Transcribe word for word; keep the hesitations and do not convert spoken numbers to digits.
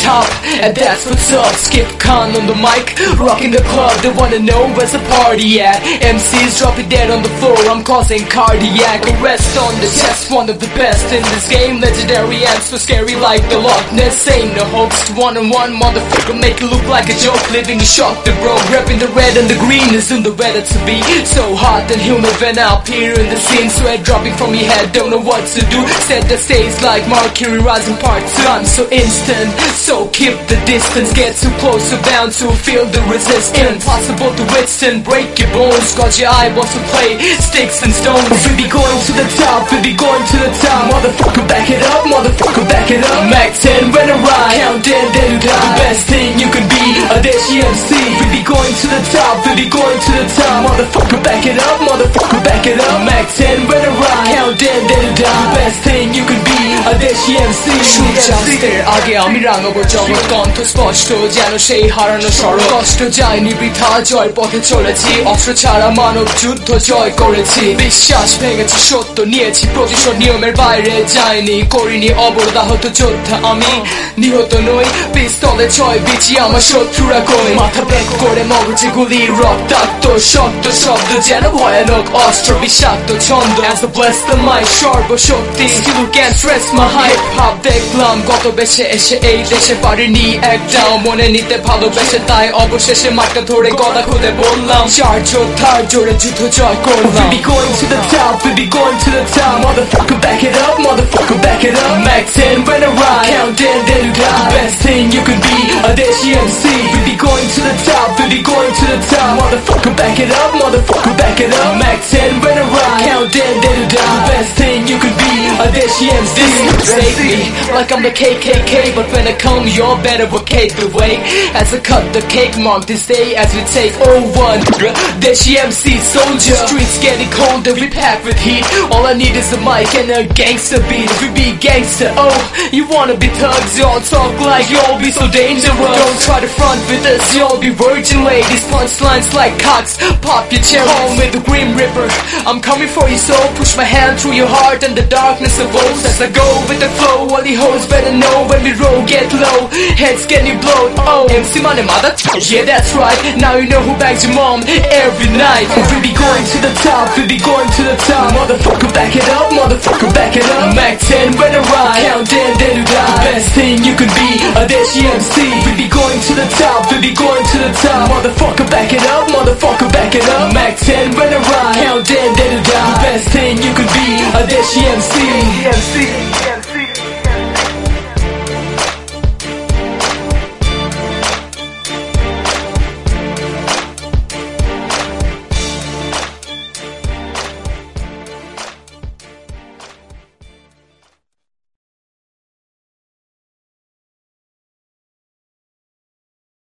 top, and that's what's up. Skip Khan on the mic, rocking the club. They wanna know where's the party at. M Cs drop it dead on the floor, I'm causing cardiac arrest on the chest. One of the best in this game, legendary and so scary like the Loch Ness. Ain't no hoax, one on one, motherfucker, make it look like a joke. Living a shock, the bro, repping the red and the green is in the weather to be so hot and humid when I appear in the scene. Sweat dropping from your head, don't know what to do. Set the stage like Mercury rising part two. I'm so instant, so keep the distance. Get too close, so bound to feel the resistance. Impossible to withstand, break your bones. Got your eyeballs to play, sticks and stones. We be going to the top, we be going to the top. Motherfucker, back it up, motherfucker, back it up. Mac ten when I ride, count down, then you die. The best thing you can be, a Dashi M C. We be going to the top, we be going to the top. Motherfucker, back it up, motherfucker, back it up. Mac ten when I ride, count down, then you die. The best thing you can be, a Dashi M C. সূর্যাস্তের আগে আমি রাঙাবো জগৎ, কণ্ঠ স্পষ্ট যেন সেই হারানো সড়ক। কষ্ট যায়নি বৃথা, জয়ের পথে চলেছি, অস্ত্র ছাড়া মানব যুদ্ধ জয় করেছি। বিশ্বাস ভেঙেছি, সত্য নিয়েছি প্রতিশোধ, নিয়মের বাইরে যায়নি, করিনি অবরোধাহত যোদ্ধা আমি। নিহত নই, পিস্তলে ছয় বিচি, আমার শত্রুরা কই। মাথা ব্যাক করে মগজে গুলি, রক্তাক্ত শব্দ শব্দ যেন ভয়ানক অস্ত্র, বিষাক্ত ছন্দ। As a bless the mic, সর্বশক্তি, still can't stress my hype. ভাব দেখলাম গত বেশে এসে এই দেশে পারিনি একটাও মনে নিতে ভালোবেসে, তাই অবশেষে মাঠটা ধরে গলা খুলে বললাম চার যোদ্ধার জোরে যুদ্ধ জয় করলাম। We be going to the top, we be going to the top. Motherfucker, back it up, motherfucker, back it up. Mac ten when I ride, count down, then you die. The best thing you can be, a Dashi M C. We be going to the top, we be going to the top. Motherfucker, back it up, motherfucker, back it up. Mac ten when I ride, count down, then you die. The best thing you can be, a Dashi M C. Save me like I'm the K K K, but when I come, y'all better vacate the way. As I cut the cake, mark this day as we take oh one. Dashi M C soldier. Streets getting colder, we pack with heat. All I need is a mic and a gangster beat. We be gangster, oh, you wanna be thugs? Y'all talk like y'all be so dangerous. Don't try to front with us, y'all be virgin ladies. Punchlines like cocks, pop your cherry. Home with the Grim Reaper, I'm coming for your soul. Push my hand through your heart and the darkness of woes. As I go with the flow, all the hoes better know when we roll, get low, heads getting blown. Oh, M C money mother, yeah that's right. Now you know who bags your mom every night. We be going to the top, we be going to the top. Motherfucker, back it up, motherfucker, back it up. Mac ten when I ride, count down, then you die. The best thing you can be, a Dashi M C. We be going to the top, we be going to the top. Motherfucker, back it up, motherfucker, back it up. Mac ten when I